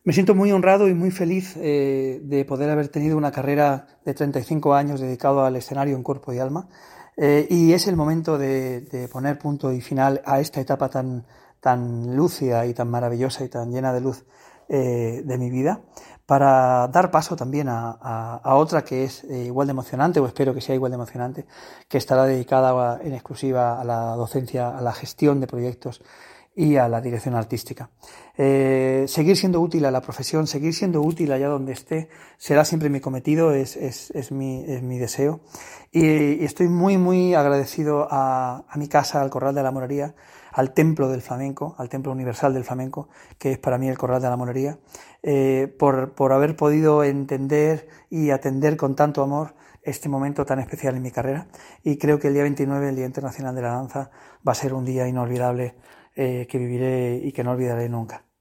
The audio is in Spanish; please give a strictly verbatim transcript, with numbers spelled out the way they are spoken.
Me siento muy honrado y muy feliz eh, de poder haber tenido una carrera de treinta y cinco años dedicado al escenario en cuerpo y alma. Eh, y es el momento de, de poner punto y final a esta etapa tan, tan lúcida y tan maravillosa y tan llena de luz eh, de mi vida, para dar paso también a, a, a otra que es eh, igual de emocionante, o espero que sea igual de emocionante, que estará dedicada en exclusiva a la docencia, a la gestión de proyectos y a la dirección artística. Eh, seguir siendo útil a la profesión, seguir siendo útil allá donde esté, será siempre mi cometido, es, es, es, mi, es mi deseo. Y, y estoy muy, muy agradecido a, a mi casa, al Corral de la Morería, al Templo del Flamenco, al Templo Universal del Flamenco, que es para mí el Corral de la Morería, eh, por, por haber podido entender y atender con tanto amor este momento tan especial en mi carrera. Y creo que el día veintinueve, el Día Internacional de la Danza, va a ser un día inolvidable, eh, que viviré y que no olvidaré nunca.